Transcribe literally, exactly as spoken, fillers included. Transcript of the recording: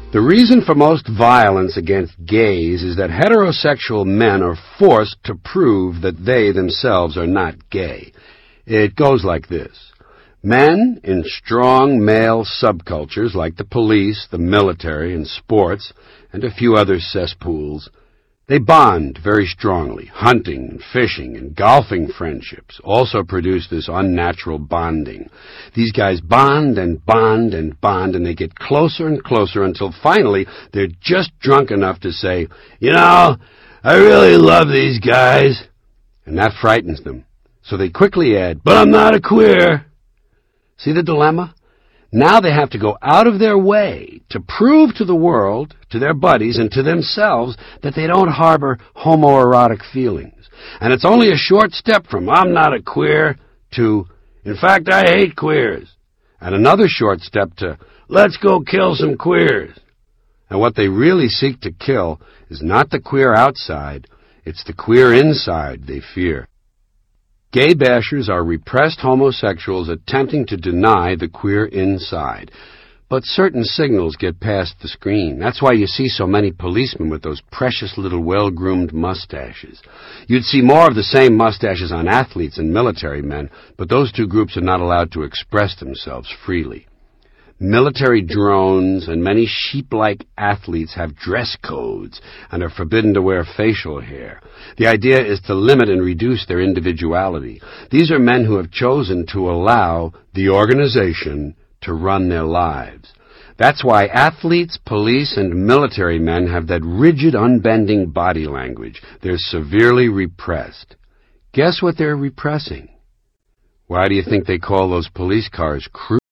The reason for most violence against gays is that heterosexual men are forced to prove that they themselves are not gay. It goes like this. Men in strong male subcultures like the police, the military, and sports, and a few other cesspools, they bond very strongly. Hunting and fishing and golfing friendships also produce this unnatural bonding. These guys bond and bond and bond, and they get closer and closer until finally they're just drunk enough to say, "You know, I really love these guys." And that frightens them. So they quickly add, "But I'm not a queer." See the dilemma? Now they have to go out of their way to prove to the world, to their buddies, and to themselves that they don't harbor homoerotic feelings. And it's only a short step from "I'm not a queer" to "In fact, I hate queers," and another short step to "Let's go kill some queers." And what they really seek to kill is not the queer outside, it's the queer inside they fear. Gay bashers are repressed homosexuals attempting to deny the queer inside. But certain signals get past the screen. That's why you see so many policemen with those precious little well-groomed mustaches. You'd see more of the same mustaches on athletes and military men, but those two groups are not allowed to express themselves freely. Military drones and many sheep-like athletes have dress codes and are forbidden to wear facial hair. The idea is to limit and reduce their individuality. These are men who have chosen to allow the organization to run their lives. That's why athletes, police, and military men have that rigid, unbending body language. They're severely repressed. Guess what they're repressing? Why do you think they call those police cars cruisers?